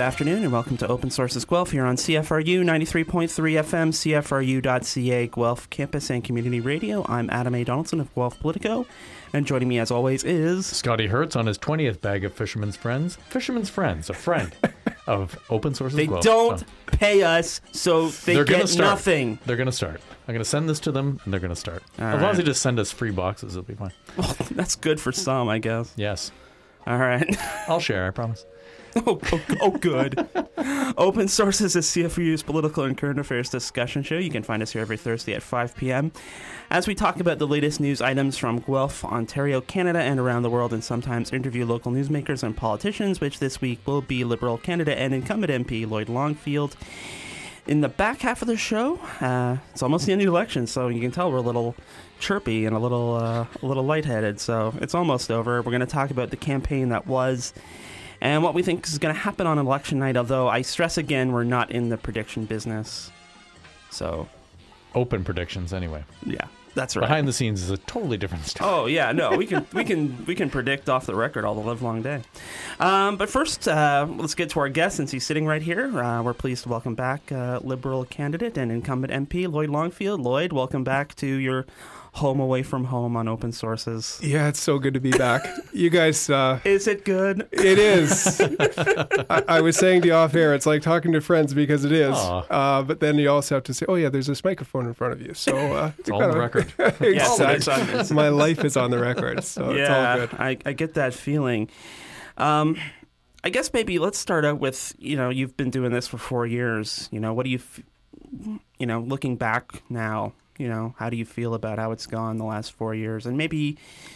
afternoon, and welcome to Open Sources Guelph here on CFRU 93.3 FM, CFRU.ca, Guelph Campus and Community Radio. I'm Adam A. Donaldson of Guelph Politico, and joining me as always is... Scotty Hertz on his 20th bag of Fisherman's Friends. Fisherman's Friends, a friend of Open Sources Guelph. They don't pay us, so they get nothing. They're going to start. I'm going to send this to them, and they're going to start. As long as they just send us free boxes, it'll be fine. Well, that's good for some, I guess. Yes. All right. I'll share, I promise. Oh, good. Open Sources is CFRU's political and current affairs discussion show. You can find us here every Thursday at 5 p.m. as we talk about the latest news items from Guelph, Ontario, Canada, and around the world, and sometimes interview local newsmakers and politicians, which this week will be Liberal candidate and incumbent MP Lloyd Longfield. In the back half of the show, it's almost the end of the election, so you can tell we're a little chirpy and a little lightheaded, so it's almost over. We're going to talk about the campaign that was and what we think is going to happen on election night, although I stress again, we're not in the prediction business. So, open predictions anyway. Yeah, that's right. Behind the scenes is a totally different story. Oh yeah, no, we can predict off the record all the livelong day. But first, let's get to our guest since he's sitting right here. We're pleased to welcome back Liberal candidate and incumbent MP Lloyd Longfield. Lloyd, welcome back to your home away from home on Open Sources. Yeah, it's so good to be back. You guys... Is it good? It is. I was saying to you off air, it's like talking to friends because it is. But then you also have to say, oh yeah, there's this microphone in front of you. So it's all on the record. Exactly. My life is on the record, so it's all good. I get that feeling. I guess maybe let's start out with, you've been doing this for 4 years. What do you, looking back now, how do you feel about how it's gone the last 4 years? And maybe,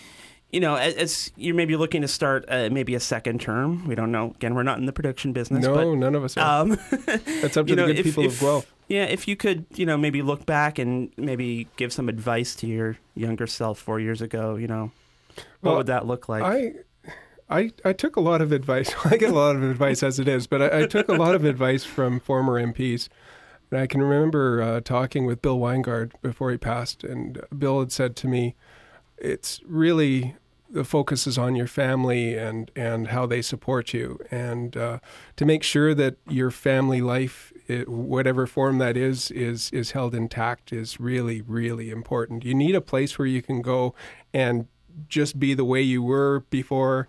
as you're maybe looking to start maybe a second term. We don't know. Again, we're not in the prediction business. No, but, none of us are. That's up to the good people of Guelph. Yeah, if you could, maybe look back and maybe give some advice to your younger self 4 years ago, what would that look like? I took a lot of advice. I get a lot of advice as it is, but I took a lot of advice from former MPs. And I can remember talking with Bill Weingard before he passed, and Bill had said to me, it's really the focus is on your family and how they support you. And to make sure that your family life, whatever form that is held intact is really, really important. You need a place where you can go and just be the way you were before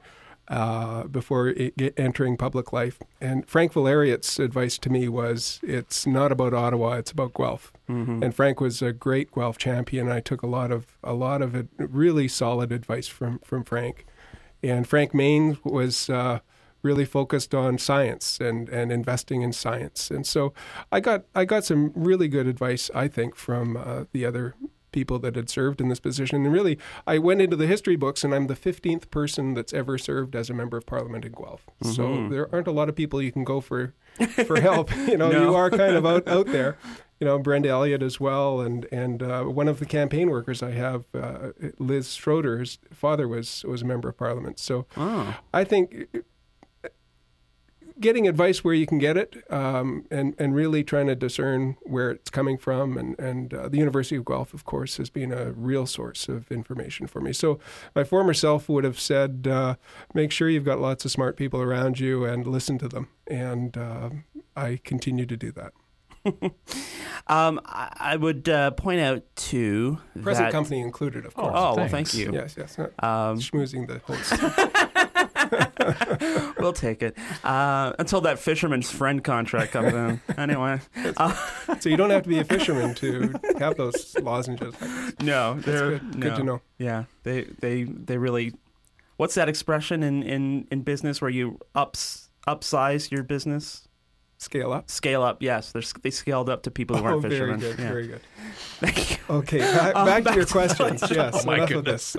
entering public life. And Frank Valeriot's advice to me was, it's not about Ottawa, it's about Guelph. Mm-hmm. And Frank was a great Guelph champion. I took a lot of really solid advice from Frank. And Frank Main was really focused on science and investing in science. And so I got some really good advice, I think, from the other people that had served in this position. And really, I went into the history books, and I'm the 15th person that's ever served as a member of Parliament in Guelph. Mm-hmm. So there aren't a lot of people you can go for help. No. You are kind of out there. Brenda Elliott as well, and one of the campaign workers I have, Liz Schroeder, his father was a member of Parliament. So I think getting advice where you can get it, and really trying to discern where it's coming from. And the University of Guelph, of course, has been a real source of information for me. So my former self would have said, make sure you've got lots of smart people around you and listen to them. And I continue to do that. I would point out, too, present company included, of course. Oh, well, thank you. Yes. Schmoozing the host. We'll take it until that fisherman's friend contract comes in. Anyway, so you don't have to be a fisherman to have those lozenges. No, they're good to know. Yeah, they really. What's that expression in business where you upsize your business? Scale up? Scale up, yes. They scaled up to people who aren't fishermen. Very good, yeah. very good. Thank you. Okay, back to your questions. Yes, enough of this.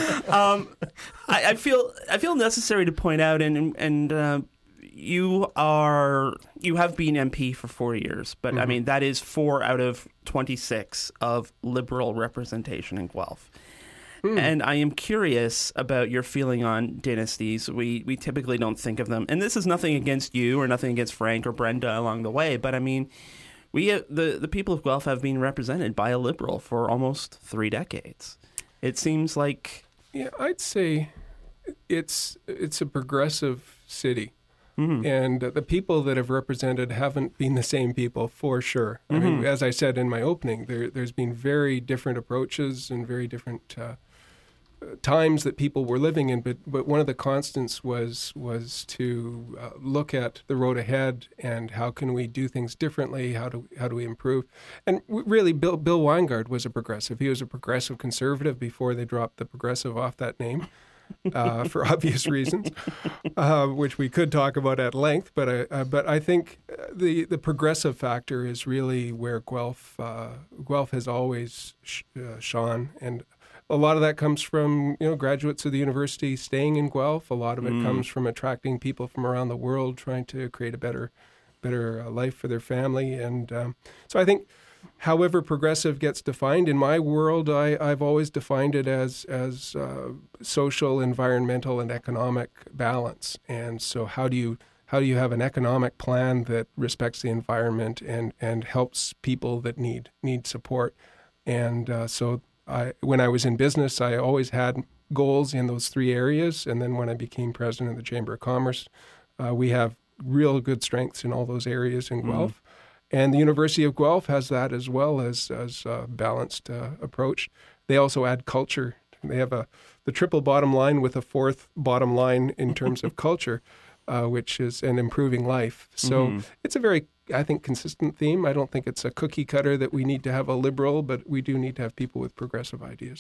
I feel necessary to point out, and you have been MP for 4 years, but mm-hmm. I mean, that is 4 out of 26 of Liberal representation in Guelph. And I am curious about your feeling on dynasties. We typically don't think of them. And this is nothing against you or nothing against Frank or Brenda along the way. But, I mean, the people of Guelph have been represented by a Liberal for almost 3 decades. It seems like... Yeah, I'd say it's a progressive city. And the people that have represented haven't been the same people, for sure. I mean, as I said in my opening, there's been very different approaches and very different times that people were living in, but one of the constants was to look at the road ahead and how can we do things differently, how do we improve. And really, Bill Weingart was a progressive. He was a progressive conservative before they dropped the progressive off that name. For obvious reasons, which we could talk about at length. But I think the progressive factor is really where Guelph has always shone, and a lot of that comes from graduates of the university staying in Guelph. A lot of it comes from attracting people from around the world, trying to create a better life for their family, and so I think. However progressive gets defined, in my world, I've always defined it as social, environmental, and economic balance. And so how do you have an economic plan that respects the environment and helps people that need support? And so when I was in business, I always had goals in those three areas. And then when I became president of the Chamber of Commerce, we have real good strengths in all those areas in Guelph. And the University of Guelph has that as well as a balanced approach. They also add culture. They have the triple bottom line with a fourth bottom line in terms of culture, which is an improving life. So it's a very, I think, consistent theme. I don't think it's a cookie cutter that we need to have a liberal, but we do need to have people with progressive ideas.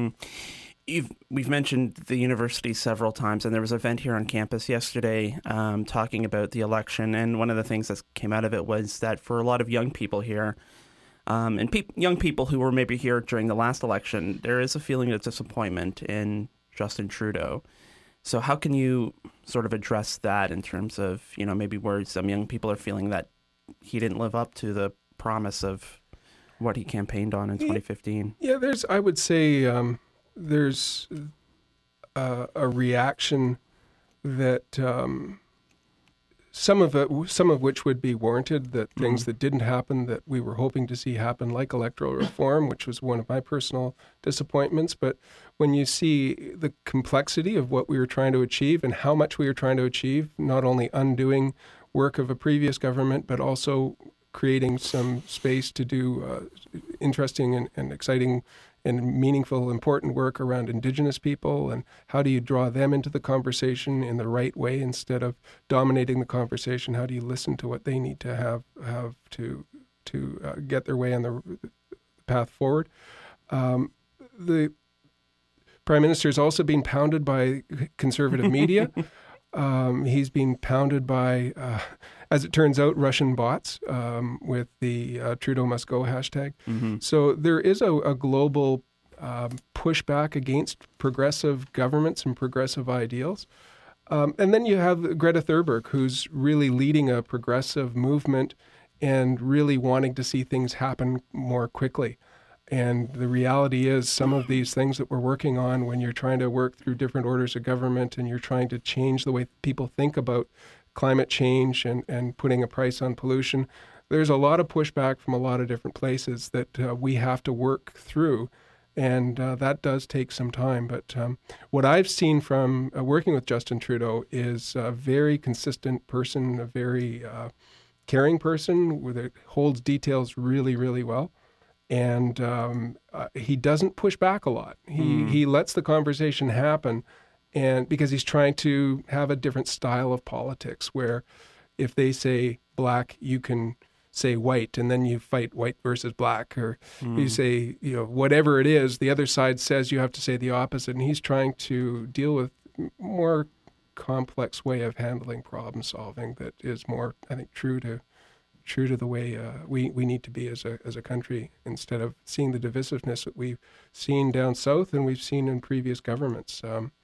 We've mentioned the university several times, and there was an event here on campus yesterday talking about the election, and one of the things that came out of it was that for a lot of young people here, and young people who were maybe here during the last election, there is a feeling of disappointment in Justin Trudeau. So how can you sort of address that in terms of, maybe where some young people are feeling that he didn't live up to the promise of what he campaigned on in 2015? Yeah, I would say... there's a reaction that some of which would be warranted, that things that didn't happen that we were hoping to see happen, like electoral reform, which was one of my personal disappointments. But when you see the complexity of what we were trying to achieve and how much we were trying to achieve, not only undoing work of a previous government, but also creating some space to do interesting and exciting and meaningful, important work around Indigenous people, and how do you draw them into the conversation in the right way instead of dominating the conversation? How do you listen to what they need to have to get their way on the path forward? The Prime Minister is also being pounded by conservative media. He's being pounded by, as it turns out, Russian bots with the Trudeau Must Go hashtag. So there is a global pushback against progressive governments and progressive ideals. And then you have Greta Thunberg, who's really leading a progressive movement and really wanting to see things happen more quickly. And the reality is some of these things that we're working on, when you're trying to work through different orders of government and you're trying to change the way people think about climate change and putting a price on pollution, there's a lot of pushback from a lot of different places that we have to work through. And that does take some time. But what I've seen from working with Justin Trudeau is a very consistent person, a very caring person that holds details really, really well. And he doesn't push back a lot. He lets the conversation happen, and because he's trying to have a different style of politics, where if they say black, you can say white, and then you fight white versus black, or you say whatever it is. The other side says you have to say the opposite, and he's trying to deal with more complex way of handling problem solving that is more, I think, true to the way we need to be as a country, instead of seeing the divisiveness that we've seen down south and we've seen in previous governments.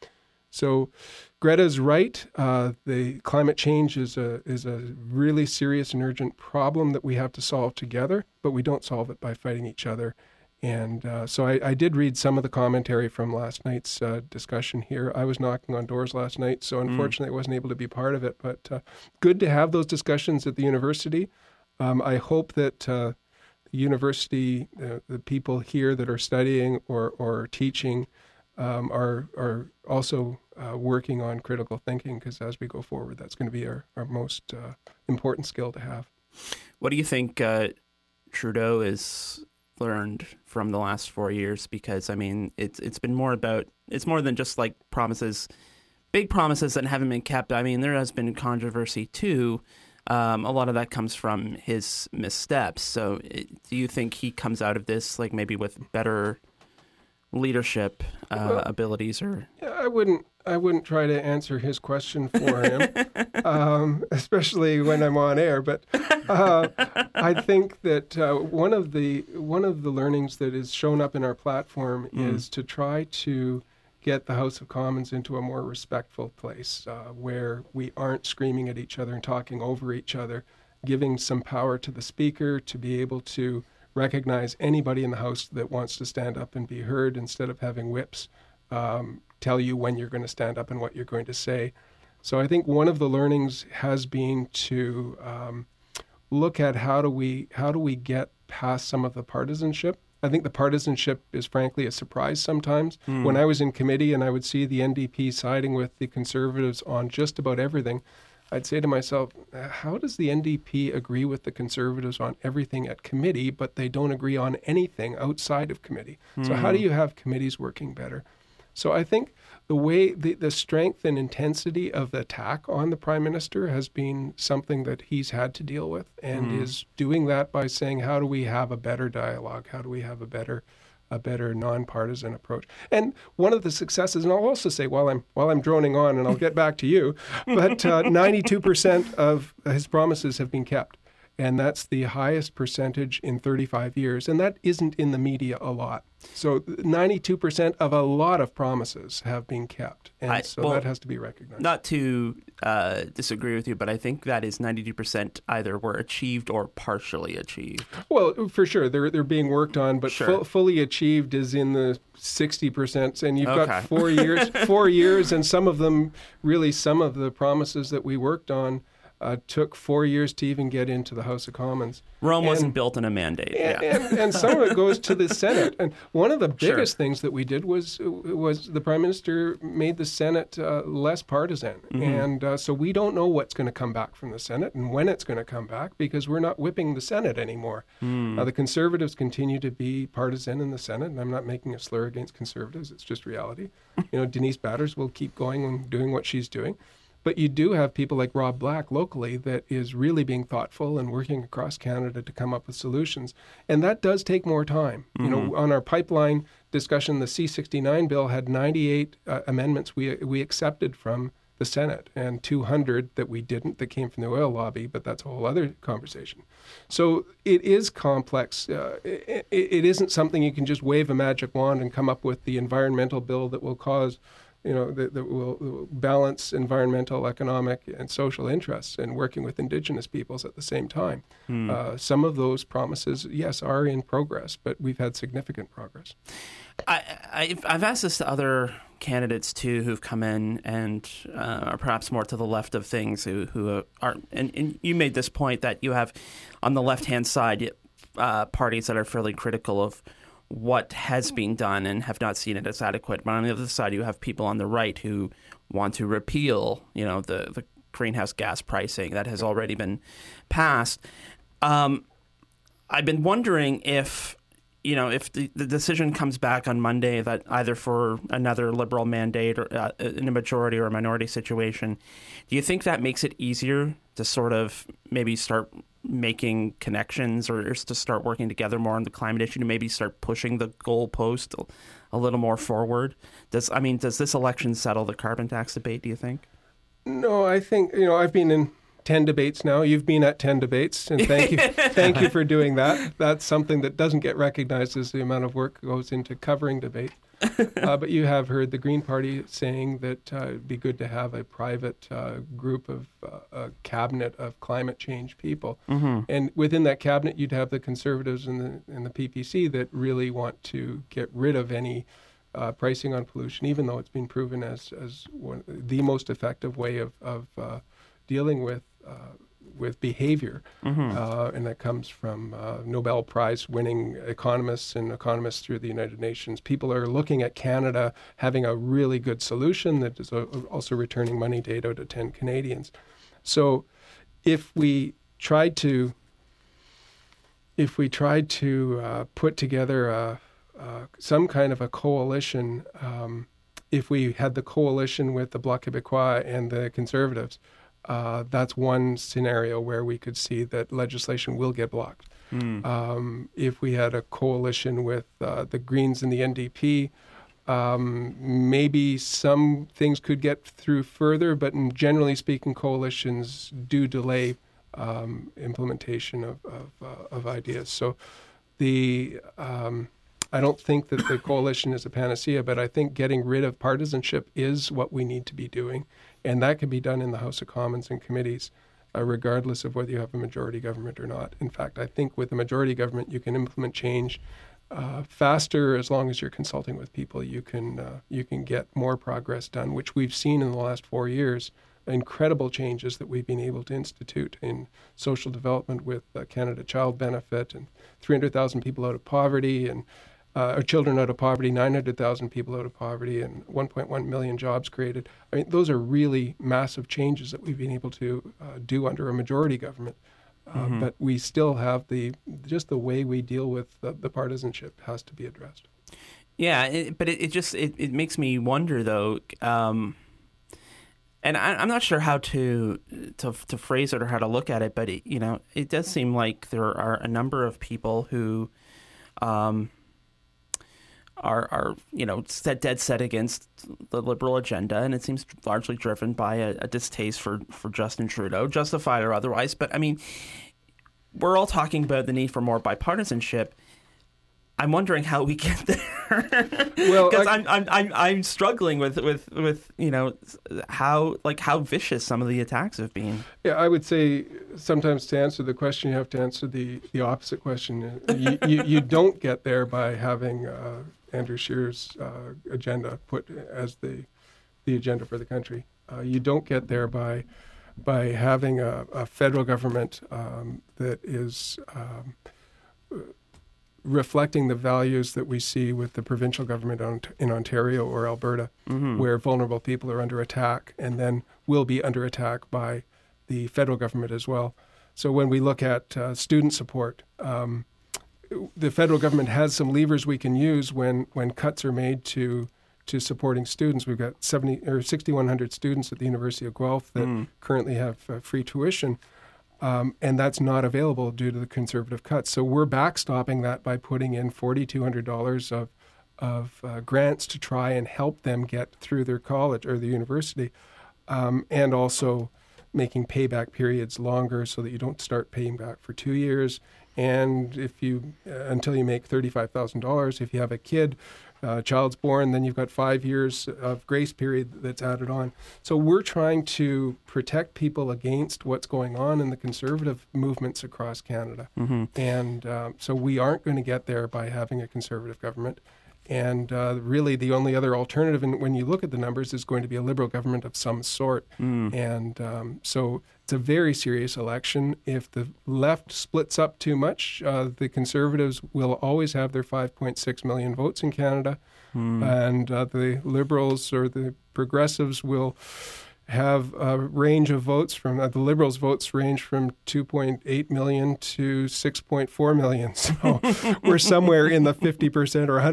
So Greta's right. The climate change is a really serious and urgent problem that we have to solve together, but we don't solve it by fighting each other. And so I did read some of the commentary from last night's discussion here. I was knocking on doors last night, so unfortunately I wasn't able to be part of it. But good to have those discussions at the university. I hope that the university, the people here that are studying or teaching, are also working on critical thinking, because as we go forward, that's going to be our most important skill to have. What do you think Trudeau has learned from the last 4 years? Because, I mean, it's been more about, it's more than just like promises, big promises that haven't been kept. I mean, there has been controversy too. A lot of that comes from his missteps. So do you think he comes out of this like maybe with better leadership abilities? Or I wouldn't try to answer his question for him, especially when I'm on air. But I think that one of the learnings that is shown up in our platform is to try to get the House of Commons into a more respectful place, where we aren't screaming at each other and talking over each other, giving some power to the Speaker to be able to recognize anybody in the House that wants to stand up and be heard, instead of having whips tell you when you're going to stand up and what you're going to say. So I think one of the learnings has been to look at how do we get past some of the partisanship. I think the partisanship is frankly a surprise sometimes. When I was in committee and I would see the NDP siding with the Conservatives on just about everything, I'd say to myself, how does the NDP agree with the Conservatives on everything at committee, but they don't agree on anything outside of committee? So how do you have committees working better? So I think the way the strength and intensity of the attack on the Prime Minister has been something that he's had to deal with, and is doing that by saying, how do we have a better dialogue? How do we have a better nonpartisan approach? And one of the successes, and I'll also say while I'm droning on, and I'll get back to you, but 92% of his promises have been kept. And that's the highest percentage in 35 years. And that isn't in the media a lot. So 92% of a lot of promises have been kept. And that has to be recognized. Not to disagree with you, but I think that is 92% either were achieved or partially achieved. Well, for sure. They're being worked on, but fully achieved is in the 60%. And you've got 4 years, 4 years, and some of the promises that we worked on took 4 years to even get into the House of Commons. Rome wasn't built in a mandate. And some of it goes to the Senate. And one of the biggest things that we did was the Prime Minister made the Senate less partisan. And so we don't know what's going to come back from the Senate and when it's going to come back, because we're not whipping the Senate anymore. The Conservatives continue to be partisan in the Senate, and I'm not making a slur against Conservatives. It's just reality. Denise Batters will keep going and doing what she's doing. But you do have people like Rob Black locally that is really being thoughtful and working across Canada to come up with solutions. And that does take more time. On our pipeline discussion, the C-69 bill had 98 amendments we accepted from the Senate, and 200 that we didn't, that came from the oil lobby, but that's a whole other conversation. So it is complex. It isn't something you can just wave a magic wand and come up with the environmental bill that will cause that will balance environmental, economic, and social interests, and working with Indigenous peoples at the same time. Some of those promises, yes, are in progress, but we've had significant progress. I've asked this to other candidates too, who've come in and are perhaps more to the left of things, who are, and you made this point that you have on the left-hand side parties that are fairly critical of what has been done and have not seen it as adequate. But on the other side, you have people on the right who want to repeal, the greenhouse gas pricing that has already been passed. I've been wondering if the decision comes back on Monday that either for another Liberal mandate or in a majority or a minority situation, do you think that makes it easier to sort of maybe start making connections or to start working together more on the climate issue, to maybe start pushing the goalpost a little more forward? Does this election settle the carbon tax debate, do you think? No, I think, I've been in 10 debates now. You've been at 10 debates, and thank you. Thank you for doing that. That's something that doesn't get recognized as the amount of work that goes into covering debate. But you have heard the Green Party saying that it'd be good to have a private group of a cabinet of climate change people. And within that cabinet, you'd have the Conservatives and the PPC that really want to get rid of any pricing on pollution, even though it's been proven as the most effective way of dealing with with behavior, and that comes from Nobel Prize-winning economists and economists through the United Nations. People are looking at Canada having a really good solution that is also returning money to 8 out of 10 Canadians. So, if we tried to put together some kind of a coalition, if we had the coalition with the Bloc Québécois and the Conservatives, that's one scenario where we could see that legislation will get blocked. If we had a coalition with the Greens and the NDP, maybe some things could get through further, but generally speaking, coalitions do delay implementation of ideas. So I don't think that the coalition is a panacea, but I think getting rid of partisanship is what we need to be doing. And that can be done in the House of Commons and committees, regardless of whether you have a majority government or not. In fact, I think with a majority government, you can implement change faster as long as you're consulting with people. You can get more progress done, which we've seen in the last 4 years. Incredible changes that we've been able to institute in social development with Canada Child Benefit and 300,000 people out of poverty and children out of poverty, 900,000 people out of poverty, and 1.1 million jobs created. I mean, those are really massive changes that we've been able to do under a majority government. But we still have the way we deal with the partisanship has to be addressed. Yeah, but it makes me wonder though. And I'm not sure how to phrase it or how to look at it, but it does seem like there are a number of people who are dead set against the Liberal agenda, and it seems largely driven by a distaste for Justin Trudeau, justified or otherwise. But I mean, we're all talking about the need for more bipartisanship. I'm wondering how we get there. Well, because I'm struggling with how vicious some of the attacks have been. Yeah, I would say sometimes to answer the question, you have to answer the opposite question. You don't get there by having Andrew Scheer's agenda put as the agenda for the country. You don't get there by having a federal government that is reflecting the values that we see with the provincial government in Ontario or Alberta, where vulnerable people are under attack and then will be under attack by the federal government as well. So when we look at student support, the federal government has some levers we can use when cuts are made to supporting students. We've got 6,100 students at the University of Guelph that currently have free tuition. And that's not available due to the Conservative cuts. So we're backstopping that by putting in $4,200 of grants to try and help them get through their college or the university, and also making payback periods longer so that you don't start paying back for 2 years. And until you make $35,000, if you have a kid, child's born, then you've got 5 years of grace period that's added on. So we're trying to protect people against what's going on in the Conservative movements across Canada. And so we aren't going to get there by having a Conservative government. And really the only other alternative, when you look at the numbers, is going to be a Liberal government of some sort. And so it's a very serious election. If the left splits up too much, the Conservatives will always have their 5.6 million votes in Canada. And the Liberals or the Progressives will have a range of votes from the Liberals' votes range from 2.8 million to 6.4 million. So we're somewhere in the 50% or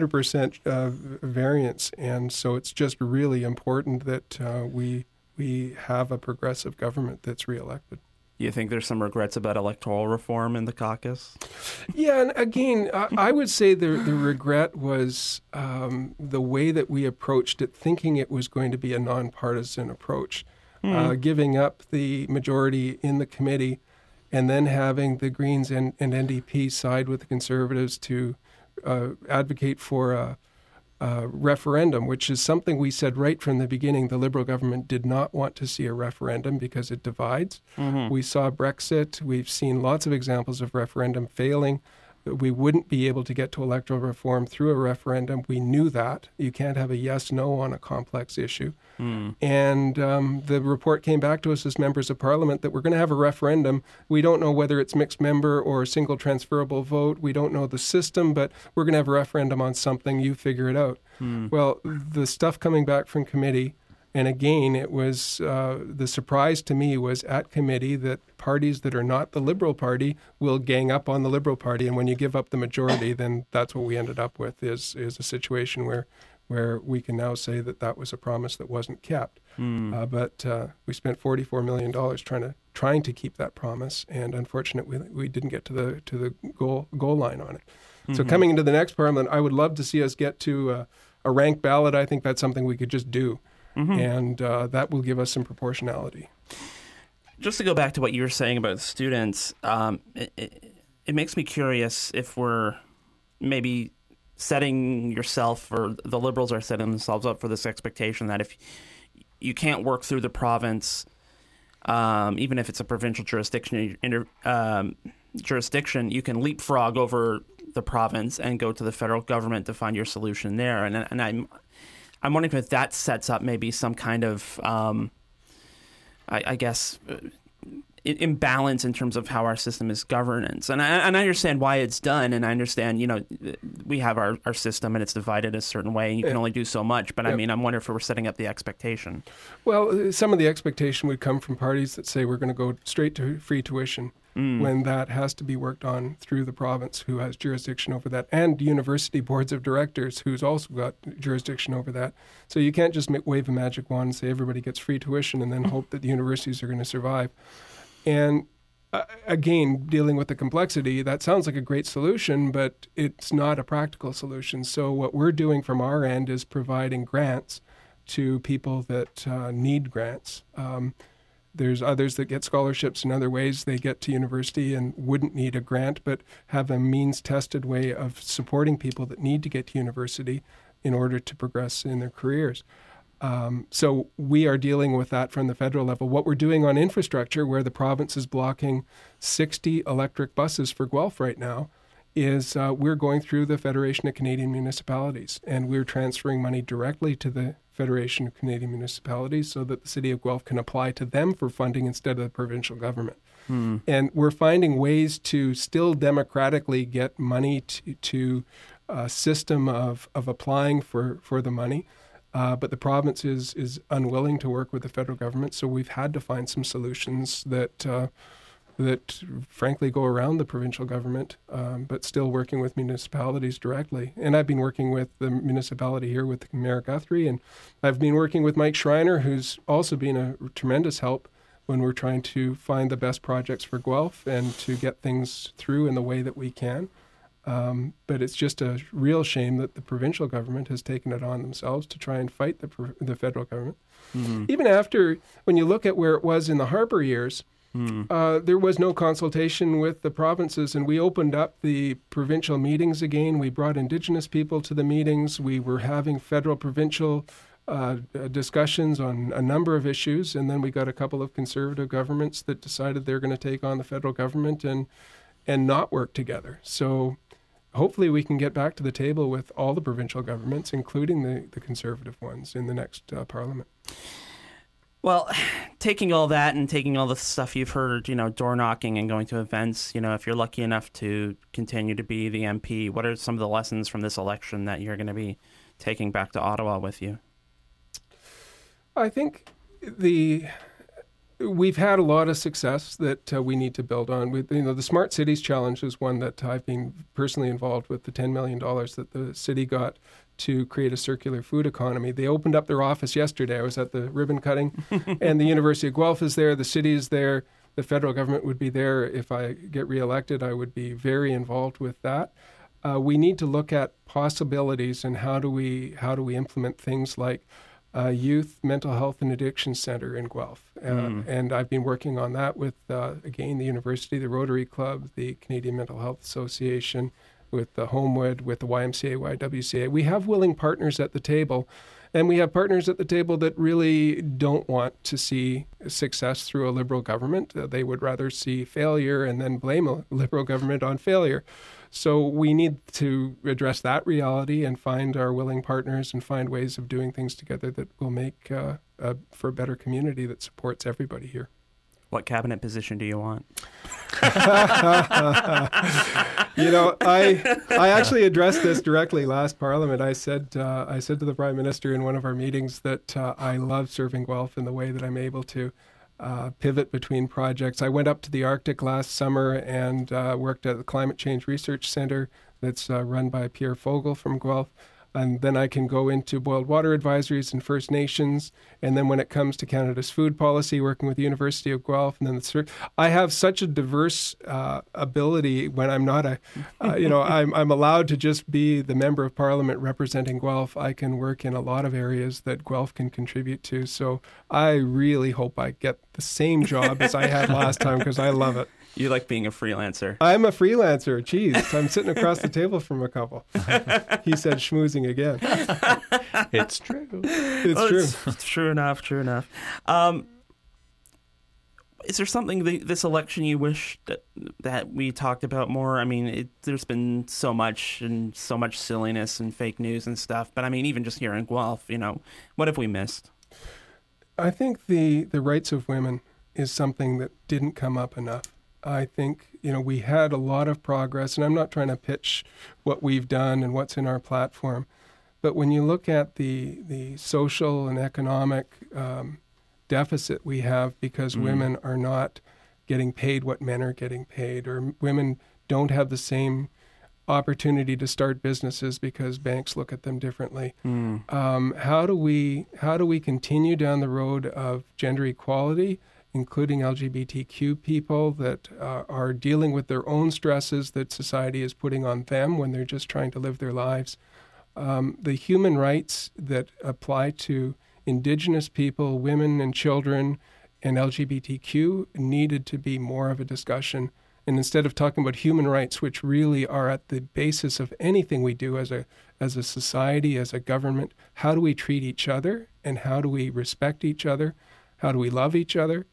100% variance. And so it's just really important that we have a progressive government that's reelected. You think there's some regrets about electoral reform in the caucus? Yeah, and again, I would say the regret was the way that we approached it, thinking it was going to be a nonpartisan approach, giving up the majority in the committee and then having the Greens and NDP side with the Conservatives to advocate for a referendum, which is something we said right from the beginning. The Liberal government did not want to see a referendum because it divides. We saw Brexit. We've seen lots of examples of referendum failing. we wouldn't be able to get to electoral reform through a referendum. We knew that. You can't have a yes-no on a complex issue. And the report came back to us as members of Parliament that we're going to have a referendum. We don't know whether it's mixed member or a single transferable vote. We don't know the system, but we're going to have a referendum on something. You figure it out. Well, the stuff coming back from committee, and again, it was the surprise to me was at committee that parties that are not the Liberal Party will gang up on the Liberal Party. And when you give up the majority, then that's what we ended up with is a situation where we can now say that that was a promise that wasn't kept. But we spent $44 million trying to keep that promise, and unfortunately, we didn't get to the goal line on it. So coming into the next Parliament, I would love to see us get to a ranked ballot. I think that's something we could just do. And that will give us some proportionality. Just to go back to what you were saying about students, it makes me curious if we're maybe setting yourself, or the Liberals are setting themselves up for this expectation that if you can't work through the province, even if it's a provincial jurisdiction, you can leapfrog over the province and go to the federal government to find your solution there. And I'm wondering if that sets up maybe some kind of, I guess, imbalance in terms of how our system is governance. And I understand why it's done, and I understand, we have our system and it's divided a certain way, and you can only do so much. But I mean, I'm wondering if we're setting up the expectation. Well, some of the expectation would come from parties that say we're going to go straight to free tuition. When that has to be worked on through the province, who has jurisdiction over that, and university boards of directors, who's also got jurisdiction over that. So you can't just wave a magic wand and say everybody gets free tuition and then hope that the universities are going to survive. And again, dealing with the complexity, that sounds like a great solution, but it's not a practical solution. So what we're doing from our end is providing grants to people that need grants. There's others that get scholarships in other ways. They get to university and wouldn't need a grant, but have a means-tested way of supporting people that need to get to university in order to progress in their careers. So we are dealing with that from the federal level. What we're doing on infrastructure, where the province is blocking 60 electric buses for Guelph right now, is we're going through the Federation of Canadian Municipalities, and we're transferring money directly to the Federation of Canadian Municipalities so that the City of Guelph can apply to them for funding instead of the provincial government. And we're finding ways to still democratically get money to a system of applying for the money. But the province is unwilling to work with the federal government, so we've had to find some solutions that frankly go around the provincial government, but still working with municipalities directly. And I've been working with the municipality here with Mayor Guthrie, and I've been working with Mike Schreiner, who's also been a tremendous help when we're trying to find the best projects for Guelph and to get things through in the way that we can. But it's just a real shame that the provincial government has taken it on themselves to try and fight the federal government. Even after, when you look at where it was in the Harper years, there was no consultation with the provinces, and we opened up the provincial meetings again. We brought Indigenous people to the meetings. We were having federal-provincial discussions on a number of issues, and then we got a couple of Conservative governments that decided they're going to take on the federal government and not work together. So hopefully we can get back to the table with all the provincial governments, including the Conservative ones, in the next Parliament. Well, taking all that and taking all the stuff you've heard, door knocking and going to events, if you're lucky enough to continue to be the MP, what are some of the lessons from this election that you're going to be taking back to Ottawa with you? I think we've had a lot of success that we need to build on. The Smart Cities Challenge is one that I've been personally involved with, the $10 million that the city got to create a circular food economy. They opened up their office yesterday. I was at the ribbon cutting, and the University of Guelph is there, the city is there, the federal government would be there. If I get reelected, I would be very involved with that. We need to look at possibilities and how do we implement things like Youth Mental Health and Addiction Center in Guelph. And I've been working on that with, again, the university, the Rotary Club, the Canadian Mental Health Association, the Homewood, with the YMCA, YWCA. We have willing partners at the table, and we have partners at the table that really don't want to see success through a Liberal government. They would rather see failure and then blame a Liberal government on failure. So we need to address that reality and find our willing partners and find ways of doing things together that will make for a better community that supports everybody here. What cabinet position do you want? I actually addressed this directly last Parliament. I said to the Prime Minister in one of our meetings that I love serving Guelph in the way that I'm able to pivot between projects. I went up to the Arctic last summer and worked at the Climate Change Research Centre that's run by Pierre Fogel from Guelph. And then I can go into boiled water advisories and First Nations. And then when it comes to Canada's food policy, working with the University of Guelph, and then I have such a diverse ability when I'm not I'm allowed to just be the member of Parliament representing Guelph. I can work in a lot of areas that Guelph can contribute to. So I really hope I get the same job as I had last time because I love it. You like being a freelancer. I'm a freelancer. Jeez, I'm sitting across the table from a couple. He said schmoozing again. It's true. It's true enough. Is there something this election you wish that we talked about more? I mean, there's been so much silliness and fake news and stuff. But I mean, even just here in Guelph, what have we missed? I think the rights of women is something that didn't come up enough. I think, we had a lot of progress, and I'm not trying to pitch what we've done and what's in our platform, but when you look at the social and economic deficit we have because women are not getting paid what men are getting paid, or women don't have the same opportunity to start businesses because banks look at them differently. How do we continue down the road of gender equality, including LGBTQ people that are dealing with their own stresses that society is putting on them when they're just trying to live their lives? The human rights that apply to Indigenous people, women and children, and LGBTQ needed to be more of a discussion. And instead of talking about human rights, which really are at the basis of anything we do as a society, as a government, how do we treat each other and how do we respect each other? How do we love each other?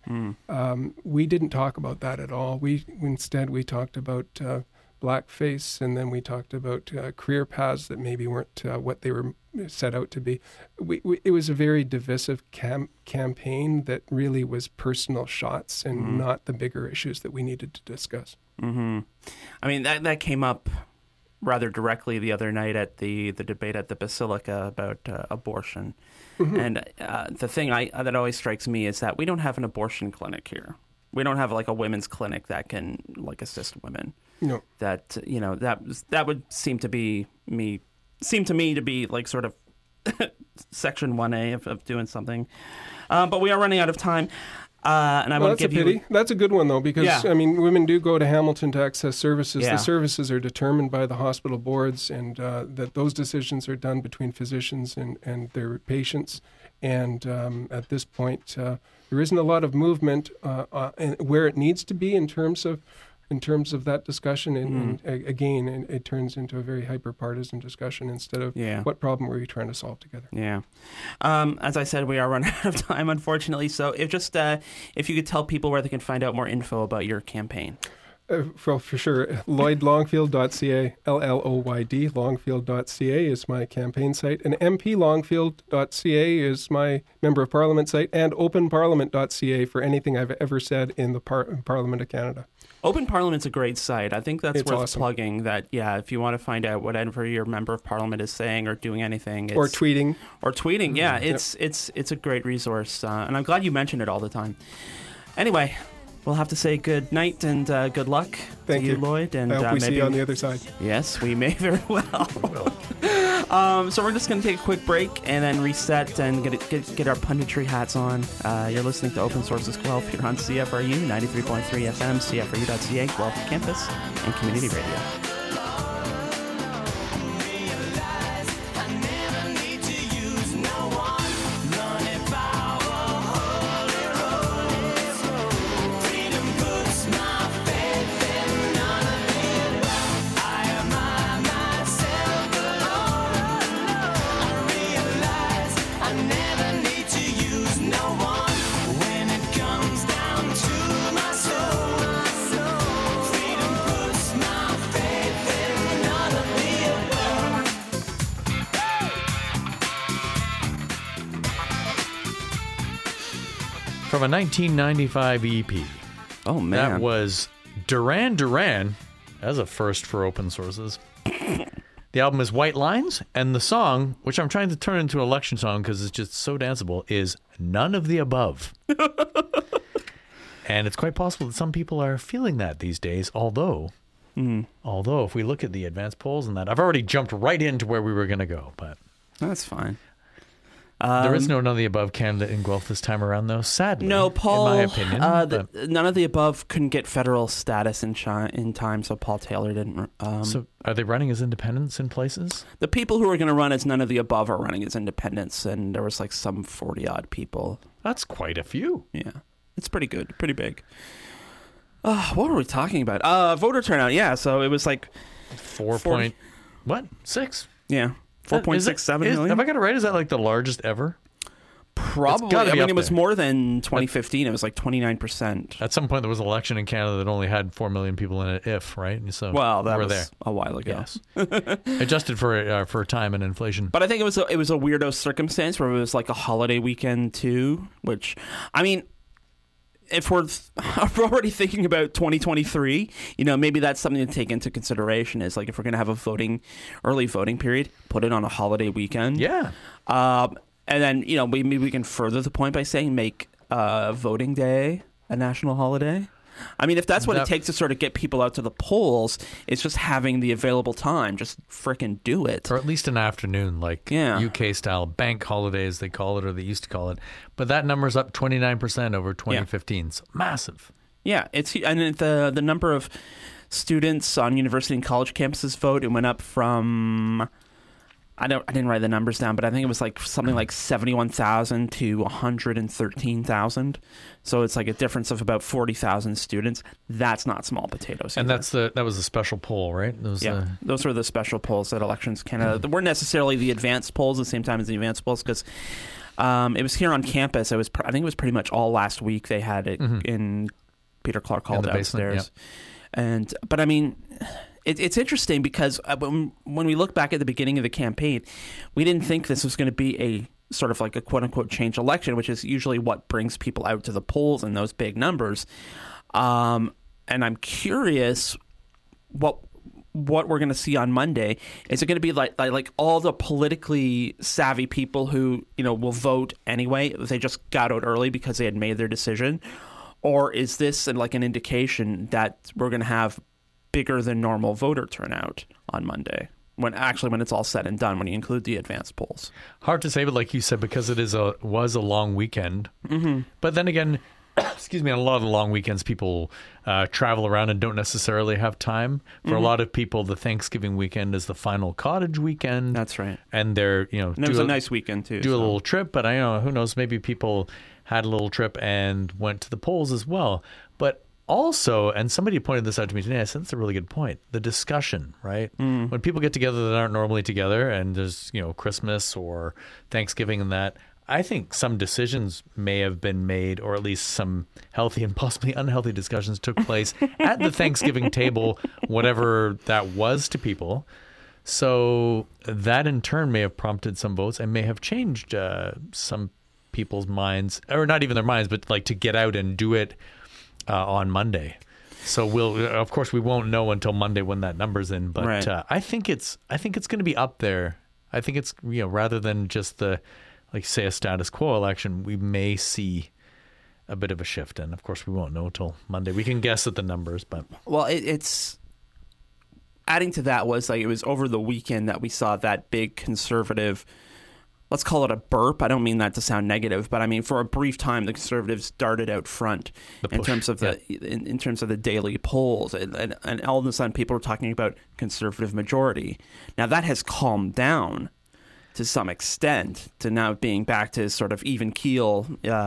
We didn't talk about that at all. Instead, we talked about blackface, and then we talked about career paths that maybe weren't what they were set out to be. It was a very divisive campaign that really was personal shots and not the bigger issues that we needed to discuss. I mean, that came up rather directly the other night at the debate at the Basilica about abortion. And the thing that always strikes me is that we don't have an abortion clinic here. We don't have like a women's clinic that can assist women. No. That that would seem to me to be like sort of section 1A of doing something. But we are running out of time. And I want to give you. That's a good one though, because I mean, women do go to Hamilton to access services. Yeah. The services are determined by the hospital boards, and that those decisions are done between physicians and their patients. And at this point, there isn't a lot of movement where it needs to be in terms of that discussion. And again, it turns into a very hyper-partisan discussion instead of what problem were we trying to solve together. Yeah. As I said, we are running out of time, unfortunately. So if you could tell people where they can find out more info about your campaign. For sure. LloydLongfield.ca, LLOYD, Longfield.ca is my campaign site. And MPLongfield.ca is my Member of Parliament site. And OpenParliament.ca for anything I've ever said in the Parliament of Canada. Open Parliament's a great site. I think it's worth awesome. Plugging that, if you want to find out whatever your Member of Parliament is saying or doing anything. Or tweeting. It's a great resource. And I'm glad you mention it all the time. Anyway, we'll have to say good night and good luck to you, Lloyd. And I hope we see you on the other side. Yes, we may very well. So we're just going to take a quick break and then reset and get our punditry hats on. You're listening to Open Sources Guelph here on CFRU 93.3 FM, CFRU.ca, Guelph Campus, and Community Radio. I am from a 1995 EP. Oh, man. That was Duran Duran, as a first for Open Sources. The album is White Lines, and the song, which I'm trying to turn into an election song because it's just so danceable, is None of the Above. And it's quite possible that some people are feeling that these days, although if we look at the advanced polls and that, I've already jumped right into where we were going to go, but That's fine. there is no None of the Above candidate in Guelph this time around, though, sadly. No, Paul. In my opinion. None of the above couldn't get federal status in time, so Paul Taylor didn't. So are they running as independents in places? The people who are going to run as none of the above are running as independents, and there was like some 40-odd people. That's quite a few. Yeah, it's pretty good, pretty big. What were we talking about? Voter turnout. Yeah, so it was like 6? Yeah. 4.67 million. Have I got it right? Is that like the largest ever? Probably. I mean, it was more than 2015. It was like 29%. At some point, there was an election in Canada that only had 4 million people in it, right? So that we're was there. a while ago. Yes. Adjusted for time and inflation. But I think it was a weirdo circumstance where it was like a holiday weekend too, which, I mean, if we're already thinking about 2023, maybe that's something to take into consideration is like if we're going to have a early voting period, put it on a holiday weekend. Yeah. And then, maybe we can further the point by saying make voting day a national holiday. I mean, if that's what it takes to sort of get people out to the polls, it's just having the available time. Just frickin' do it. Or at least an afternoon, like UK-style bank holidays, they call it, or they used to call it. But that number's up 29% over 2015. So massive. Yeah, and the number of students on university and college campuses vote, it went up from... I didn't write the numbers down, but I think it was like something like 71,000 to 113,000. So it's like a difference of about 40,000 students. That's not small potatoes. And that was a special poll, right? Those were the special polls at Elections Canada. They weren't necessarily the advanced polls at the same time as the advanced polls because it was here on campus. I think it was pretty much all last week. They had it in Peter Clark Hall downstairs. But I mean... It's interesting because when we look back at the beginning of the campaign, we didn't think this was going to be a sort of like a quote-unquote change election, which is usually what brings people out to the polls in those big numbers. And I'm curious what we're going to see on Monday. Is it going to be like all the politically savvy people who, will vote anyway? They just got out early because they had made their decision? Or is this like an indication that we're going to have bigger than normal voter turnout on Monday when it's all said and done, when you include the advanced polls? Hard to say, but like you said, because it was a long weekend. Mm-hmm. But then again, on a lot of the long weekends, people travel around and don't necessarily have time. For a lot of people, the Thanksgiving weekend is the final cottage weekend. That's right. And they're, and it was a nice weekend too. A little trip, but who knows, maybe people had a little trip and went to the polls as well. But also, and somebody pointed this out to me today, I said, that's a really good point. The discussion, right? When people get together that aren't normally together and there's, Christmas or Thanksgiving and that, I think some decisions may have been made, or at least some healthy and possibly unhealthy discussions took place at the Thanksgiving table, whatever that was to people. So that in turn may have prompted some votes and may have changed some people's minds, or not even their minds, but like to get out and do it on Monday. So of course we won't know until Monday when that number's in, but right. I think it's going to be up there. I think it's, rather than just the, like say, a status quo election, we may see a bit of a shift. And of course we won't know till Monday. We can guess at the numbers, but it's adding to that was like, it was over the weekend that we saw that big conservative, let's call it a burp. I don't mean that to sound negative, but I mean for a brief time the Conservatives started out front in terms of in terms of the daily polls, and all of a sudden people were talking about Conservative majority. Now that has calmed down to some extent to now being back to sort of even keel,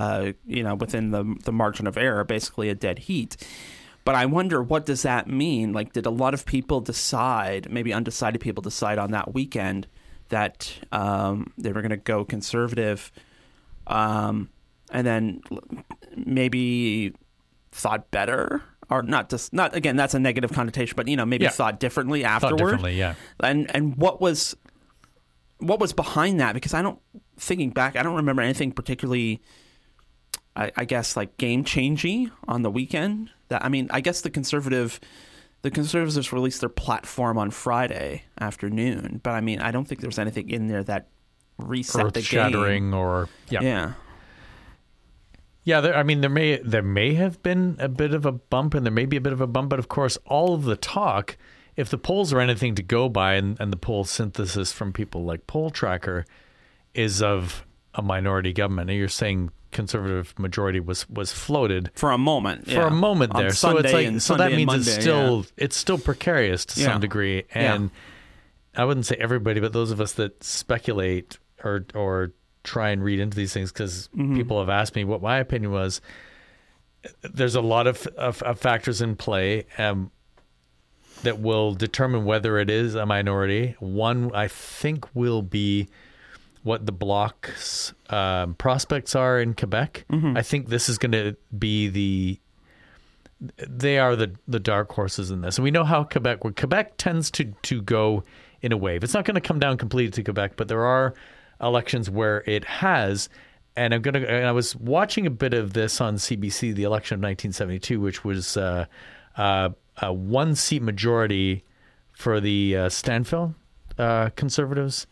within the margin of error, basically a dead heat. But I wonder, what does that mean? Like, did a lot of people decide, maybe undecided people decide on that weekend, that they were going to go Conservative, and then maybe thought better, or not again, that's a negative connotation, but maybe thought differently afterward. Thought differently, yeah. And what was behind that? Because thinking back, I don't remember anything particularly I guess, like game changing on the weekend. That I guess the Conservatives just released their platform on Friday afternoon, but I don't think there's anything in there that reset the game. Earth-shattering or Yeah. There may have been a bit of a bump, and there may be a bit of a bump, but of course, all of the talk, if the polls are anything to go by, and the poll synthesis from people like Poll Tracker is of a minority government, and you're saying Conservative majority was floated for a moment. For a moment there, so it's like that means Monday, it's still precarious to some degree, and I wouldn't say everybody, but those of us that speculate or try and read into these things, because people have asked me what my opinion was. There's a lot of factors in play that will determine whether it is a minority. One, I think, will be what the Bloc's prospects are in Quebec. I think this is going to be they are the dark horses in this. And we know how Quebec tends to go in a wave. It's not going to come down completely to Quebec, but there are elections where it has. And I was watching a bit of this on CBC, the election of 1972, which was a one-seat majority for the Stanfill Conservatives.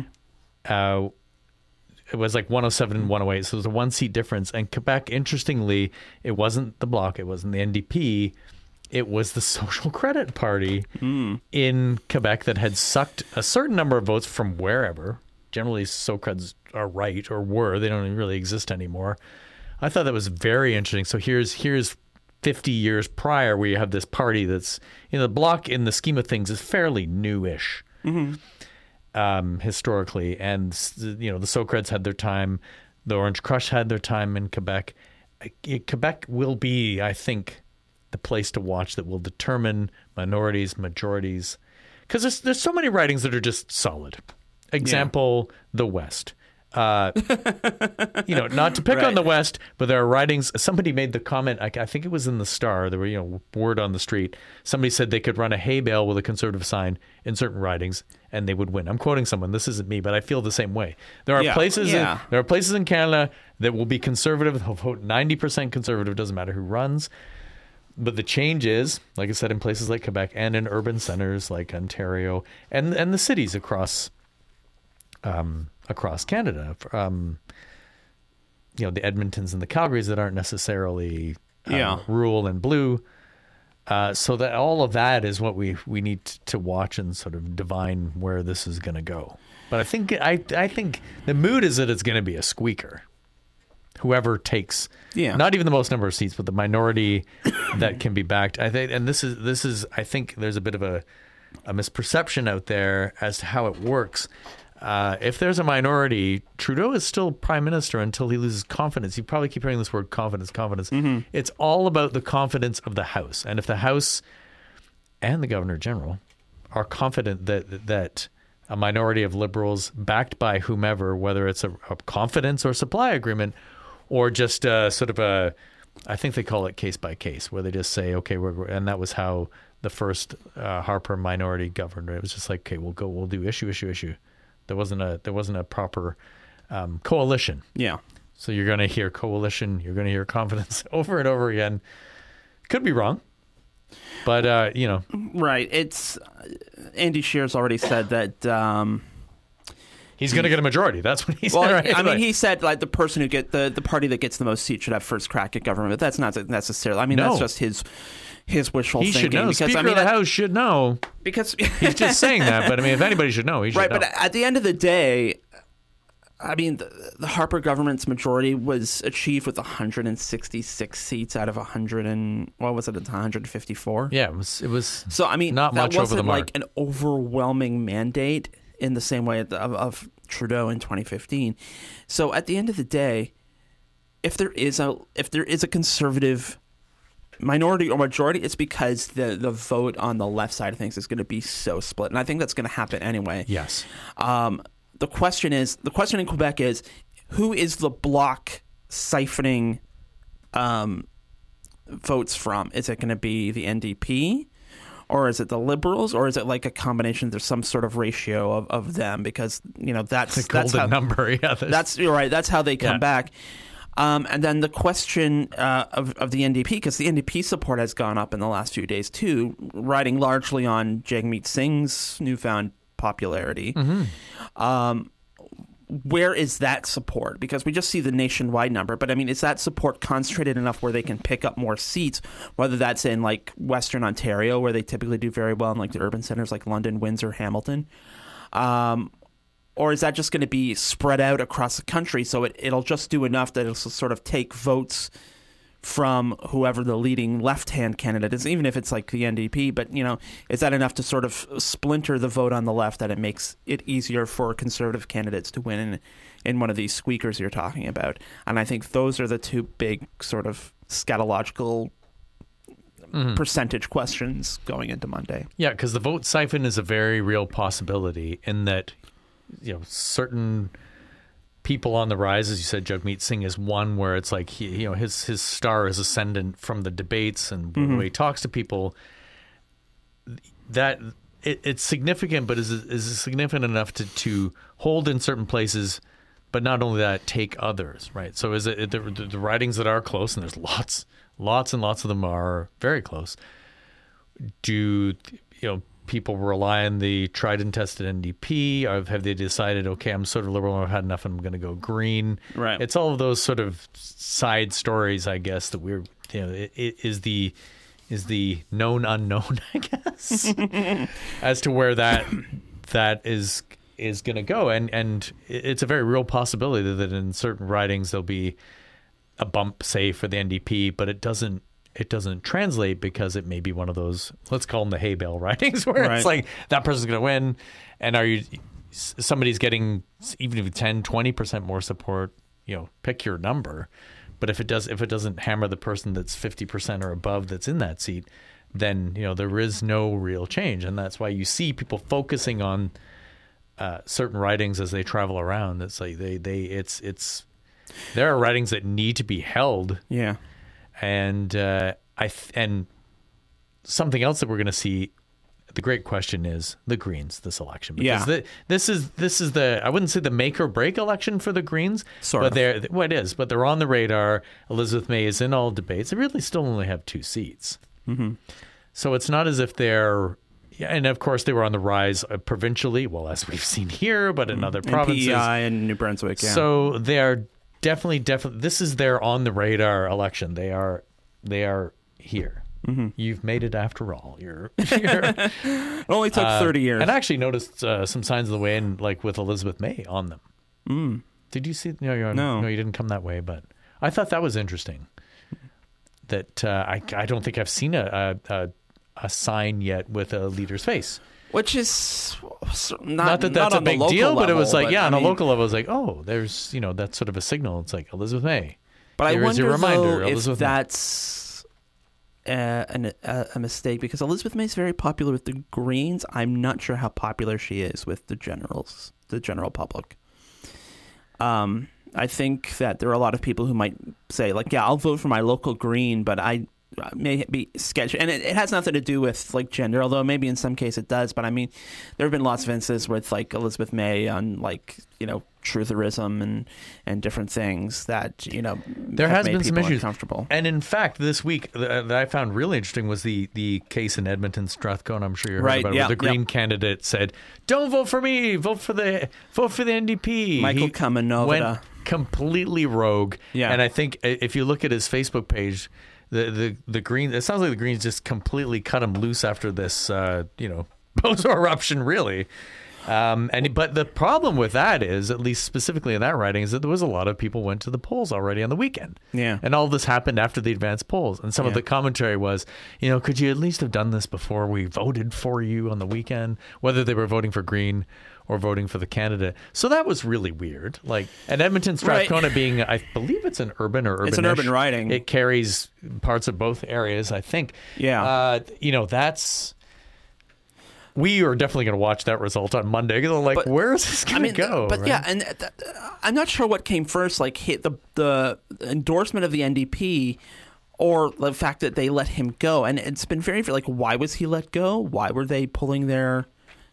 It was like 107 and 108, so it was a one-seat difference. And Quebec, interestingly, it wasn't the Bloc, it wasn't the NDP, it was the Social Credit Party in Quebec that had sucked a certain number of votes from wherever. Generally, Socreds are right, or were. They don't even really exist anymore. I thought that was very interesting. So here's 50 years prior, where you have this party that's, the Bloc in the scheme of things is fairly newish. Historically, and the Socreds had their time, the Orange Crush had their time in Quebec. Quebec will be, I think, the place to watch that will determine minorities, majorities, because there's so many writings that are just solid. Example, the West. Not to pick on the West, but there are writings. Somebody made the comment, I think it was in the Star, there were, word on the street. Somebody said they could run a hay bale with a Conservative sign in certain ridings and they would win. I'm quoting someone. This isn't me, but I feel the same way. There are places in Canada that will be Conservative. They'll vote 90% Conservative. Doesn't matter who runs. But the change is, like I said, in places like Quebec and in urban centers like Ontario and the cities across Canada, the Edmontons and the Calgarys that aren't necessarily rural and blue. So that all of that is what we need to watch and sort of divine where this is going to go. But I think the mood is that it's going to be a squeaker. Whoever takes not even the most number of seats, but the minority that can be backed. I think, and this is I think there's a bit of a misperception out there as to how it works. If there's a minority, Trudeau is still prime minister until he loses confidence. You probably keep hearing this word confidence. It's all about the confidence of the House. And if the House and the Governor General are confident that a minority of Liberals backed by whomever, whether it's a confidence or supply agreement, or just sort of I think they call it case by case, where they just say, okay, and that was how the first Harper minority governed. It was just like, okay, we'll do issue. There wasn't a proper coalition. Yeah. So you're going to hear coalition, you're going to hear confidence over and over again. Could be wrong, but right. It's Andy Scheer's already said that he's going to get a majority. That's what he said. Well, right? He said like the person who the party that gets the most seats should have first crack at government. But that's not necessarily. That's just his wishful thinking. He should know. Because, Speaker of the House should know. Because he's just saying that. But if anybody should know, he should know. Right, but at the end of the day, the Harper government's majority was achieved with 166 seats out of 154. Yeah, it was. So not much over the mark. Like an overwhelming mandate in the same way of Trudeau in 2015. So at the end of the day, if there is a Conservative minority or majority, it's because the vote on the left side of things is going to be so split, and I think that's going to happen anyway. Yes. The question in Quebec is, who is the Bloc siphoning votes from? Is it going to be the NDP, or is it the Liberals, or is it like a combination? There's some sort of ratio of them, because that's golden number. Yeah, that's you're right. That's how they come back. And then the question of the NDP, because the NDP support has gone up in the last few days too, riding largely on Jagmeet Singh's newfound popularity. Where is that support? Because we just see the nationwide number, but I mean, is that support concentrated enough where they can pick up more seats, whether that's in like Western Ontario, where they typically do very well in like the urban centers like London, Windsor, Hamilton? Or is that just going to be spread out across the country, so it'll just do enough that it'll sort of take votes from whoever the leading left-hand candidate is, even if it's like the NDP, but, you know, is that enough to sort of splinter the vote on the left that it makes it easier for conservative candidates to win in one of these squeakers you're talking about? And I think those are the two big sort of scatological percentage questions going into Monday. Yeah, because the vote siphon is a very real possibility in that, you know, certain people on the rise, as you said, Jagmeet Singh is one where it's like his star is ascendant from the debates and the way he talks to people. That it's significant, but is it significant enough to hold in certain places, but not only that, take others, right? So is it the ridings that are close, and there's lots and lots of them are very close. Do people rely on the tried and tested NDP? Or have they decided, okay, I'm sort of liberal, I've had enough, and I'm going to go green? Right. It's all of those sort of side stories, I guess, that we're, it is the known unknown, I guess, as to where that is going to go. And it's a very real possibility that in certain ridings there'll be a bump, say, for the NDP, but it doesn't translate because it may be one of those, let's call them the hay bale ridings, where it's like that person's going to win, and somebody's getting even 10, 20% more support, pick your number. But if it doesn't hammer the person that's 50% or above that's in that seat, then there is no real change. And that's why you see people focusing on certain ridings as they travel around. It's like there are ridings that need to be held. Yeah. And and something else that we're going to see. The great question is the Greens this election, because this is the, I wouldn't say the make or break election for the Greens, but it is. But they're on the radar. Elizabeth May is in all debates. They really still only have 2 seats, so it's not as if they're. And of course, they were on the rise provincially, well, as we've seen here, but in other provinces, PEI and New Brunswick. Yeah. So they are definitely. This is their on the radar election. They are here. You've made it after all. It only took 30 years. And I actually noticed some signs of the way in, like with Elizabeth May on them. Did you see? No, you didn't come that way. But I thought that was interesting. That I don't think I've seen a sign yet with a leader's face. Which is not that that's a big deal, but it was like, on a local level, it was like, oh, there's that's sort of a signal. It's like Elizabeth May. But I wonder though, if Elizabeth that's a mistake, because Elizabeth May is very popular with the Greens. I'm not sure how popular she is with the general public. I think that there are a lot of people who might say, like, yeah, I'll vote for my local Green, but I may be sketchy. And it has nothing to do with, like, gender, although maybe in some case it does. But, I mean, there have been lots of instances with, like, Elizabeth May on, like, trutherism and different things that, there has been some issues. Uncomfortable. And in fact, this week that I found really interesting was the case in Edmonton, Strathcona. I'm sure you heard about it, where the Green candidate said, "Don't vote for me. Vote for the NDP." Michael Kamenovita went completely rogue. Yeah. And I think if you look at his Facebook page, the Green, it sounds like the Greens just completely cut him loose after this bozo eruption, really. But the problem with that is, at least specifically in that writing, is that there was a lot of people went to the polls already on the weekend. Yeah. And all this happened after the advanced polls. And some of the commentary was, could you at least have done this before we voted for you on the weekend, whether they were voting for Green or voting for the candidate. So that was really weird. Like, and Edmonton, Strathcona being, I believe it's an urban or urban. It's an urban riding. It carries parts of both areas, I think. Yeah. That's... We are definitely going to watch that result on Monday. Like, where is this going to go? But right? yeah, and I'm not sure what came first, like hit the endorsement of the NDP or the fact that they let him go. And it's been very, like, why was he let go? Why were they pulling their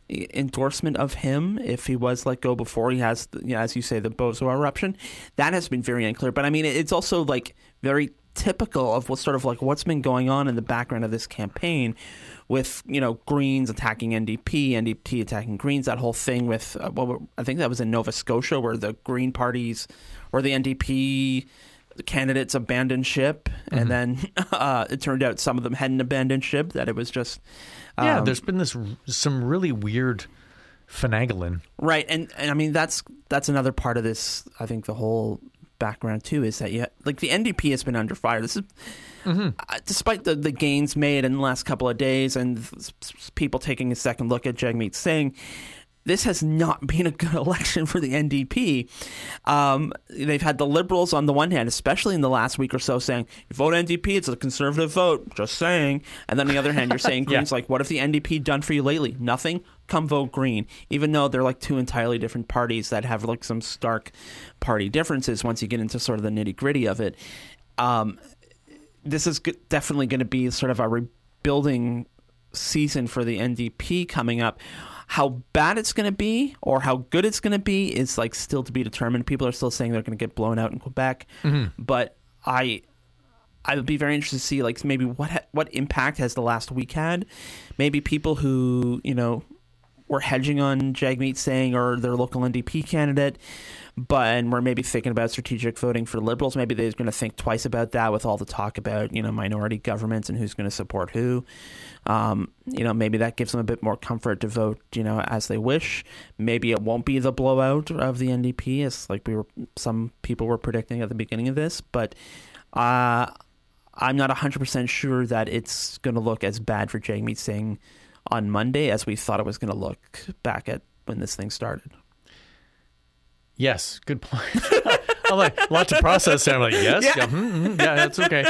endorsement of him if he was let go before he has, as you say, the bozo eruption. That has been very unclear. But I mean, it's also like very typical of what's been going on in the background of this campaign with, Greens attacking NDP, NDP attacking Greens, that whole thing with, I think that was in Nova Scotia where the Green parties or the NDP candidates abandoned ship. And then it turned out some of them hadn't abandoned ship, that it was just... there's been some really weird finagling. Right. And I mean, that's another part of this, I think the whole background too, is that the NDP has been under fire. This is despite the gains made in the last couple of days and people taking a second look at Jagmeet Singh, this has not been a good election for the NDP. They've had the Liberals on the one hand, especially in the last week or so, saying, you vote NDP, it's a conservative vote, just saying. And then on the other hand, you're saying Greens, like, what have the NDP done for you lately? Nothing? Come vote Green. Even though they're like two entirely different parties that have like some stark party differences once you get into sort of the nitty-gritty of it. This is definitely going to be sort of a rebuilding season for the NDP coming up. How bad it's going to be or how good it's going to be is like still to be determined. People are still saying they're going to get blown out in Quebec, but I would be very interested to see like maybe what impact has the last week had. Maybe people who were hedging on Jagmeet Singh or their local NDP candidate, and we're maybe thinking about strategic voting for Liberals. Maybe they're going to think twice about that with all the talk about minority governments and who's going to support who. Maybe that gives them a bit more comfort to vote, as they wish. Maybe it won't be the blowout of the NDP, as like some people were predicting at the beginning of this. But I'm not 100% sure that it's going to look as bad for Jagmeet Singh on Monday as we thought it was going to look back at when this thing started. Yes, good point. I'm like, a lot to process there. I'm like, yes, that's okay.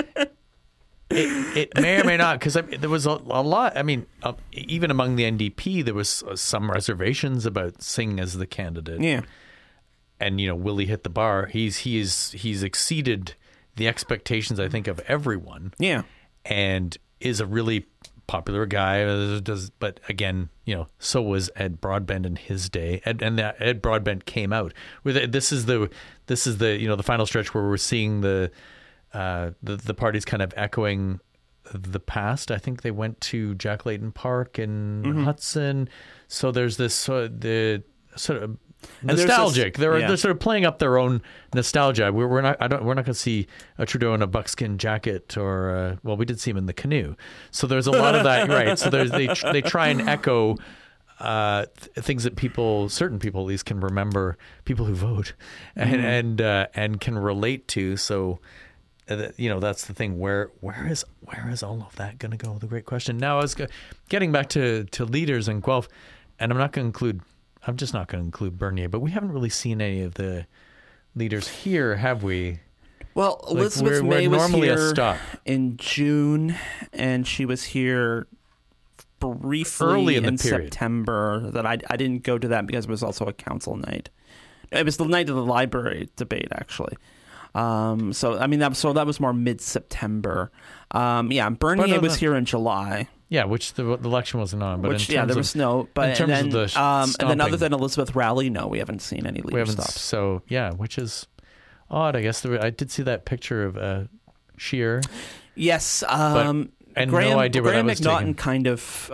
It may or may not, because there was a lot. I mean, even among the NDP, there was some reservations about Singh as the candidate. Yeah, and will he hit the bar? He's exceeded the expectations, I think, of everyone. Yeah, and is a really popular guy. But again, so was Ed Broadbent in his day. Ed Broadbent came out with this is the the final stretch where we're seeing the parties kind of echoing the past. I think they went to Jack Layton Park in Hudson. So there's this the sort of nostalgic. They're sort of playing up their own nostalgia. We're not going to see a Trudeau in a buckskin jacket or we did see him in the canoe. So there's a lot of that, right? So they try and echo things that certain people at least can remember, people who vote and can relate to. So that's the thing. Where is all of that going to go? The great question. Now I was getting back to leaders in Guelph, and I'm just not going to include Bernier, but we haven't really seen any of the leaders here, have we? Well, Elizabeth May was here in June, and she was here briefly early in the period. September. That I didn't go to that because it was also a council night. It was the night of the library debate, actually. So that was more mid-September. Bernier was here in July. Yeah, which the election wasn't on. But there was no. But in terms of the and then other than Elizabeth Rowley, no, we haven't seen any leader stops. So which is odd, I guess. I did see that picture of Scheer. Yes, and no idea where that was McNaughton taken. kind of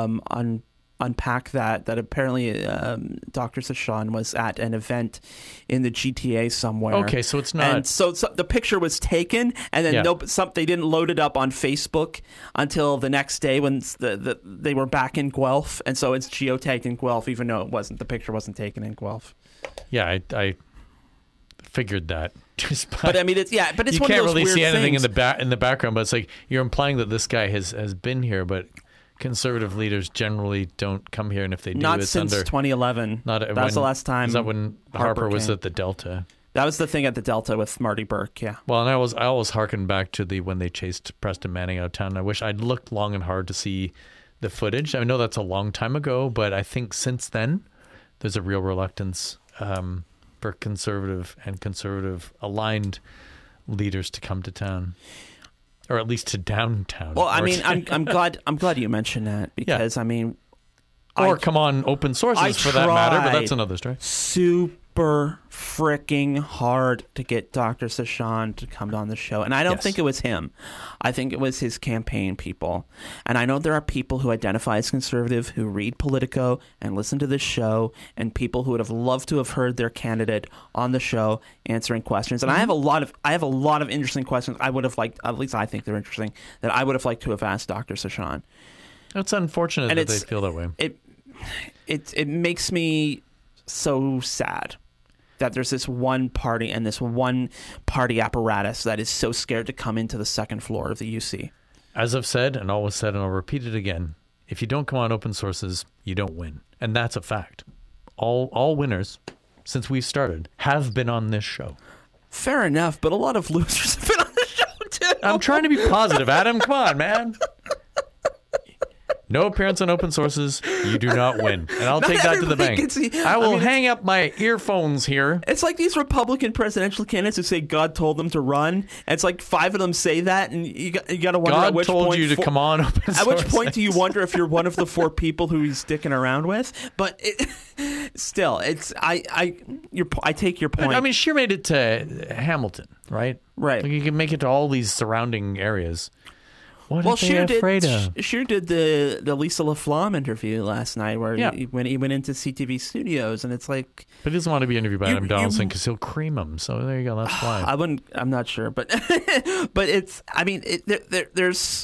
unpack that apparently Dr. Sashan was at an event in the GTA somewhere. Okay, so it's not. And so the picture was taken, and then they didn't load it up on Facebook until the next day when they were back in Guelph, and so it's geotagged in Guelph, even though the picture wasn't taken in Guelph. Yeah, I figured that. But I mean, it's you one of those can't really weird see anything things. in the background, but it's like you're implying that this guy has been here, but conservative leaders generally don't come here, and if they do, not it's since under 2011. That was the last time. Is that when Harper was came. at the Delta? That was the thing at the Delta with Marty Burke. Yeah. Well, and I always harken back to when they chased Preston Manning out of town. I wish I'd looked long and hard to see the footage. I know that's a long time ago, but I think since then there's a real reluctance for conservative and conservative aligned leaders to come to town. Or at least to downtown. Well, I mean, I'm glad you mentioned that because I mean, Or come on open sources for that matter, but that's another story. Super freaking hard to get Dr. Sashan to come on the show. And I don't think it was him. I think it was his campaign people. And I know there are people who identify as conservative who read Politico and listen to this show, and people who would have loved to have heard their candidate on the show answering questions. And I have a lot of interesting questions I would have liked, at least I think they're interesting, that I would have liked to have asked Dr. Sashan. It's unfortunate that they feel that way. It makes me so sad that there's this one party and this one party apparatus that is so scared to come into the second floor of the UC. As I've said and always said, and I'll repeat it again, if you don't come on open sources, you don't win. And that's a fact. All winners, since we started, have been on this show. Fair enough, but a lot of losers have been on the show too. I'm trying to be positive, Adam. Come on, man. No appearance on open sources, you do not win. And I'll take that to the bank. I will hang up my earphones here. It's like these Republican presidential candidates who say God told them to run. And it's like 5 of them say that, and you got to wonder God at which told point you to come on open sources. At which point do you wonder if you're one of the 4 people who he's sticking around with? But still, it's I take your point. I mean, Scheer made it to Hamilton, right? Right. Like you can make it to all these surrounding areas. What are they afraid of? Scheer did the Lisa LaFlamme interview last night where he went into CTV Studios, and it's like... But he doesn't want to be interviewed by Adam Donaldson because he'll cream him. So there you go. That's why. I'm not sure. But but it's... I mean, there's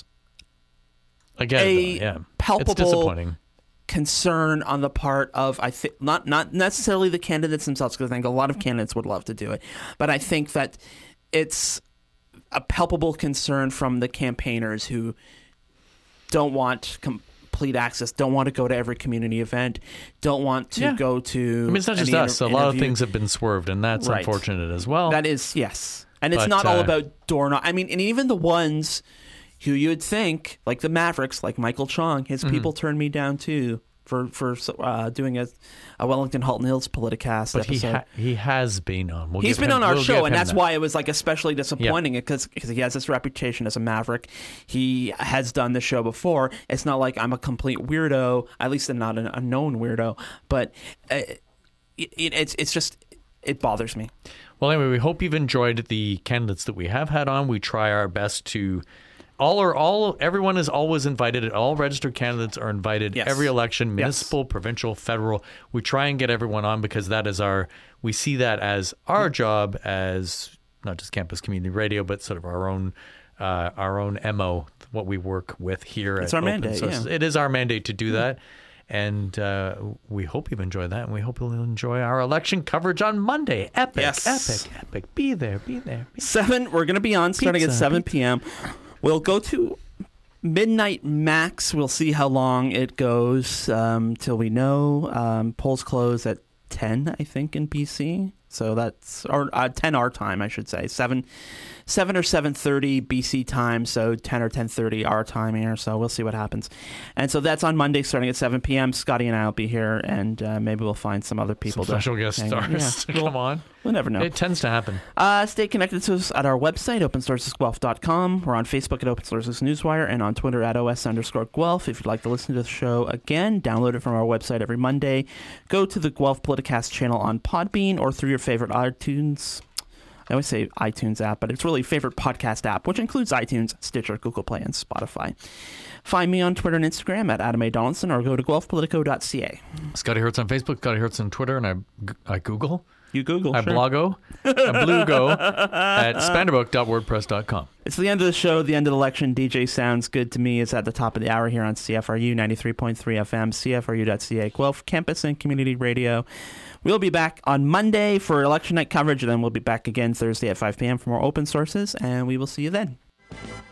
palpable... It's disappointing. Concern on the part of, I think, not necessarily the candidates themselves, because I think a lot of candidates would love to do it. But I think that it's a palpable concern from the campaigners who don't want complete access, don't want to go to every community event, don't want to go to... I mean, it's not just us. A lot of things have been swerved, and that's unfortunate as well. That is, yes. And it's not all about door knock. I mean, and even the ones who you would think, like the Mavericks, like Michael Chong, his people turned me down too for doing a Wellington Halton Hills Politicast episode. He has been on. He's been on our show, and that's why it was like especially disappointing, because he has this reputation as a maverick. He has done the show before. It's not like I'm a complete weirdo, at least I'm not a known weirdo, but it's just, it bothers me. Well, anyway, we hope you've enjoyed the candidates that we have had on. We try our best to... Everyone is always invited. All registered candidates are invited. Yes. Every election, municipal, provincial, federal. We try and get everyone on because that is we see that as our job as not just Campus Community Radio, but sort of our own MO, what we work with here. It's our mandate. Yeah. It is our mandate to do that. And we hope you've enjoyed that, and we hope you'll enjoy our election coverage on Monday. Epic. Be there. 7, we're going to be on starting at 7 p.m. We'll go to midnight max. We'll see how long it goes till we know. Polls close at 10, I think, in BC. So that's 10 our time, I should say. 7 or 7:30 BC time, so 10 or 10:30 our time here. So we'll see what happens. And so that's on Monday starting at 7 p.m. Scotty and I will be here, and maybe we'll find some other people. Some special guest stars. Come on. We'll never know. It tends to happen. Stay connected to us at our website, opensourcesguelph.com. We're on Facebook at Open Sources Newswire and on Twitter at OS_Guelph. If you'd like to listen to the show again, download it from our website every Monday. Go to the Guelph Politicast channel on Podbean or through your favorite iTunes. I always say iTunes app, but it's really favorite podcast app, which includes iTunes, Stitcher, Google Play, and Spotify. Find me on Twitter and Instagram at Adam A. Donaldson, or go to guelphpolitico.ca. Scotty Hertz on Facebook, Scotty Hertz on Twitter, and I Google. You Google, I blogo. I blugo at spanderbook.wordpress.com. It's the end of the show, the end of the election. DJ Sounds Good to Me is at the top of the hour here on CFRU 93.3 FM, CFRU.ca, Guelph Campus and Community Radio. We'll be back on Monday for election night coverage, and then we'll be back again Thursday at 5 p.m. for more Open Sources, and we will see you then.